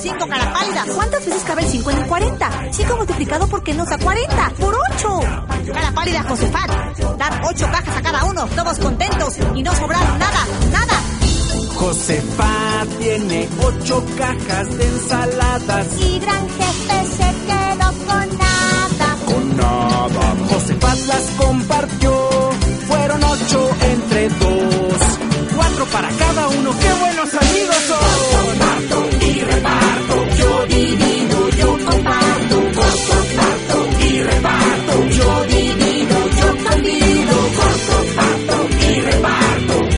5 cara pálida. ¿Cuántas veces cabe el 5 en el 40? 5 multiplicado por qué nos da 40. ¡Por 8! Cara pálida, Josefat. Dar 8 cajas a cada uno, todos contentos y no sobraron nada, nada. Josefat tiene 8 cajas de ensaladas. Y gran jefe se quedó con nada. Con nada.